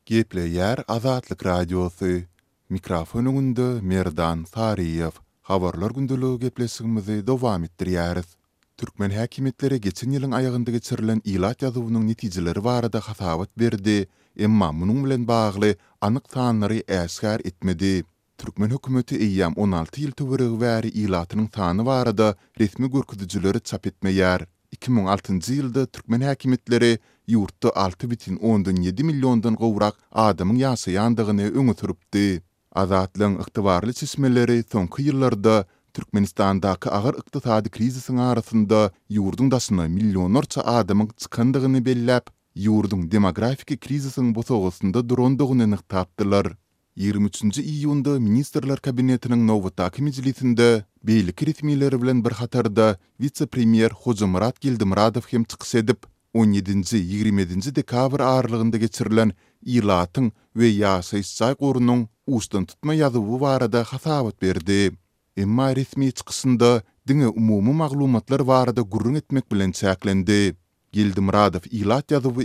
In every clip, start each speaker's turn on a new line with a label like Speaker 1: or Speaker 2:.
Speaker 1: Gepleyer Azatlyk Radiosu. Mikrofonunda Merdan Sariyev. Habarlar gündülüğü geplesigimizi dowam etdirýäris. Türkmen häkimetleri geçen ýylyň aýagynda geçirilen ilat ýazywynyň netijeleri barada hasabat berdi, emma munuň bilen bagly anyk sanlary äsgär etmedi. Türkmen hökümeti eýýam 16 ýyl töweregi bäri ilatynyň sany barada resmi görkezijleri çap etmeýär. 2006-njy ýylda Türkmen häkimetleri ýurtda 6,7 milliondan gowrak adamyň ýaşaýandygyny öňe süripdi. Azatlyň ygtybarly çeşmeleri soňky ýyllarda Türkmenistandaky agyr ykdysady krizisiň arasynda ýurduň daşyna millionlarça adamyň çykandygyny belläp, ýurduň demografik krizisiň bosagysynda durandygyny anyktapdylar. 23-nji iýunda Ministrler Kabinetiniň Nowatdaky mejlisinde beýlik resmiýetleri bilen bir hatarda vice-premier Hojamurat Gildimuradow hem çykyş edip, 17-nji 20-nji dekabr aralygynda geçirilen ilatyň we ýaşaýyş gorunyň ustan tutma ýazywy barada hasabat berdi. Emma resmi çykyşynda diňe umumy maglumatlar barada gurrun etmek bilen çäklendi. Gildimuradow ilat ýazywy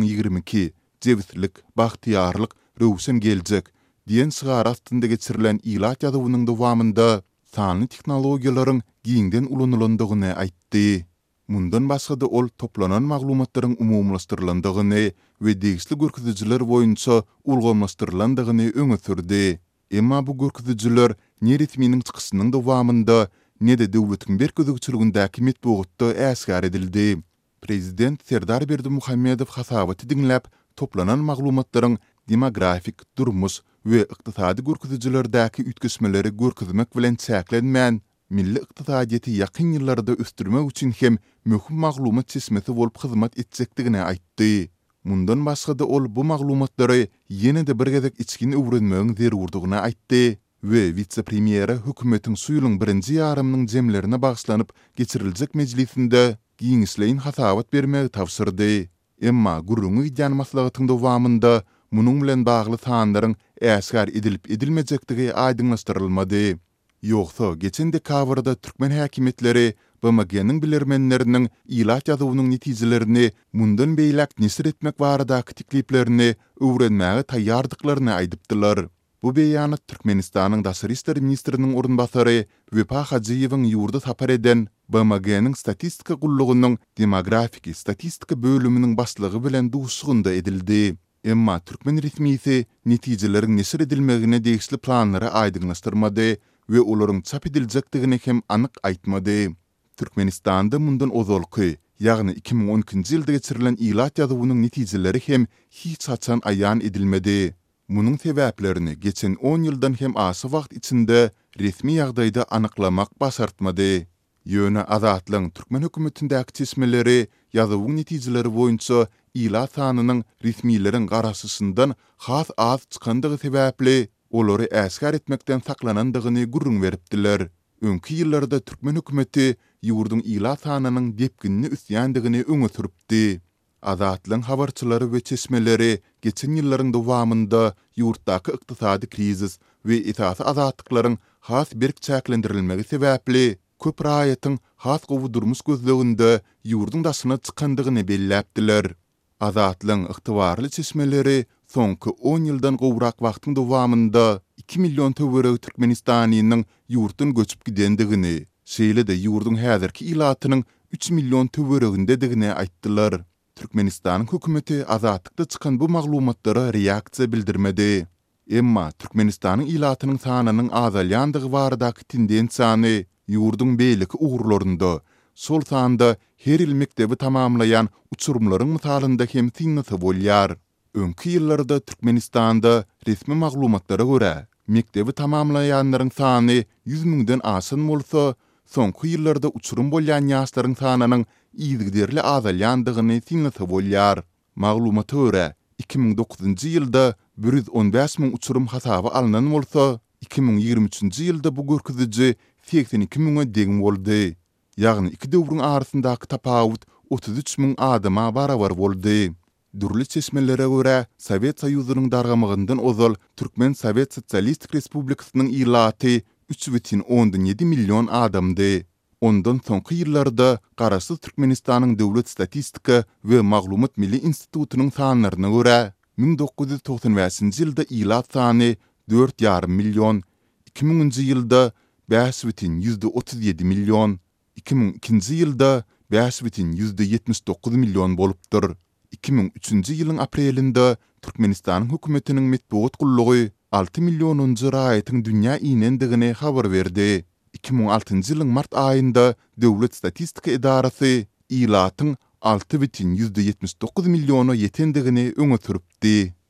Speaker 1: 2022 jewitlik, bagtyarlyk, röwşen geljek diýen şygar astynda geçirilen ilat ýazywynyň dowamında sanly teknologiýalaryň giňden ulanylandygyny aýtdy. Mundan başga da ol toplanan maglumatlaryň umumlaşdyrylandygyny we degişli görkezijiler boýunça ulgamlaşdyrylandygyny öňe sürdi. Emma bu görkezijiler ne resminiň çykyşynyň dowamında ne de döwletiň berkezigçiligindäki metbuatda äsgär edildi. Prezident Serdar Berdimuhammedow hasabaty dinläp, toplanan maglumatlaryň demografik, durmuş we ykdysady görkezijilerdäki ütgesmeleri görkezmek bilen çäklenmän, milli ykdysadyety ýakyn ýyllarda östürmek üçin hem möhüm maglumat çeşmesi bolup hyzmat etjekdigini aýtdy. Mundan başga da ol bu maglumatlary ýene de bir gezek içgin öwrenmegiň zerurdygyny aýtdy we vice-premiýere hökümetiň suýulyň birinji ýarymynyň jemlerine bagşlanyp geçiriljek mejlisinde giňişleýin hasabat bermegi tawsyrdy. Emma gurrungy ýan maslahatyň dowamında munuň bilen bagly sanlaryň äsgär edilip edilmejektigi aýdyňlaşdyrylmady. Ýogsa geçen dekabrda Türkmen häkimetleri BMG-niň bilermenleriniň ilat ýazywynyň netijelerini mundan beýlek nesir etmek baradaky tekliplerini öwrenmäge taýýardyklaryny aýdypdylar. Bu beýanat Türkmenistanyň Daşary işler ministriniň orunbasary Wepa Hajiýewiň ýurda sapar eden BMG-niň statistika gullugynyň demografik statistika bölüminiň başlygy bilen duşugynda edildi. Emma Türkmen resmiýeti netijeleriň nesir edilmegine degişli planlary aýdyňlaşdyrmady we olaryň çap ediljekdigini hem anyk aýtmady. Türkmenistanda mundan ozalky, ýagny 2012-nji ýylda geçirilen ilat ýazywynyň netijeleri hem hiç haçan aýan edilmedi. Munuň sebäplerini geçen 10 ýyldan hem asy wagt içinde resmi ýagdaýda anyklamak başartmady. Ýöne Azatlyň Türkmen hökümetindäki çeşmeleri ýazywyň netijeleri boýunça ilat sanynyň resmiýlerin garaşysyndan has az çykandygy sebäpli olary äsgär etmekden saklanandygyny gurrun beripdiler. Öňki ýyllarda Türkmen hökümeti ýurduň ilat sanynyň depginini üstýändigini öňe süripdi. Azatlyň habarçylary we çeşmeleri geçen ýyllaryň dowamında ýurtdaky ykdysady krizis we esasy azatlyklaryň has berk çäklendirilmegi sebäpli köp raýatyň has gowy durmuş gözleginde ýurduň daşyna çykandygyny belläpdiler. Azatlyň yktybarly çeşmeleri soňky 10 ýyldan gowrak wagtyň dowamında 2 million töwereg Türkmenistanynyň ýurtdan göçüp gidendigini, şeýle-de ýurduň häzirki ilatynyň 3 million töweregindedigini aýtdylar. Türkmenistanyň hökümeti azatlykda çykan bu maglumatlara reaksiýa bildirmedi. Emma Türkmenistanyň ilatynyň sanynyň azalýandygy baradaky tendensiýany ýurduň beýleki ugurlarynda, sol sanda her il mektebi tamamlayan uçurumlaryň misalynda hem tiňnysy bolýar. Öňki ýyllarda Türkmenistanda resmi maglumatlara görä mektebi tamamlayanlaryň sany 100 000-den aşyn bolsa, soňky ýyllarda uçurum bolýan ýaşlaryň sanynyň ýygyderli azalýandygyny tiňnysy bolýar. Maglumata görä 2009-njy ýylda 115 000 uçurum hasaby alynan bolsa, 2023-njy ýylda bu görkeziji 82 000-e degin boldy. Ýagny iki döwrüň arasyndaky tapawut 33 000 adama barabar boldy. Durly çeşmelere görä Sowet Soýuzynyň dargamygyndan ozal Türkmen Sowet Sosialistik Respublikasynyň ilaty 3,7 million adamdy. Ondan soňky ýyllarda garaşsyz Türkmenistanyň döwlet statistika we maglumat milli institutynyň sanlaryna görä 1995-nji ýylda ilat sany 4,5 milyon, 2000-nji ýylda 5,37 milyon, 2002-nji ýylda 5,79 milyon bolupdyr. 2003-nji ýylyň aprelinde Türkmenistanyň hökümetiniň metbuat gullugy 6 milyonuncu raýatyň dünýä inendigine habar berdi. 2006-njy ýylyň mart aýynda Döwlet Statistika Edarasy ilatyň 6,79 milyona ýetendigini öňe süripdi.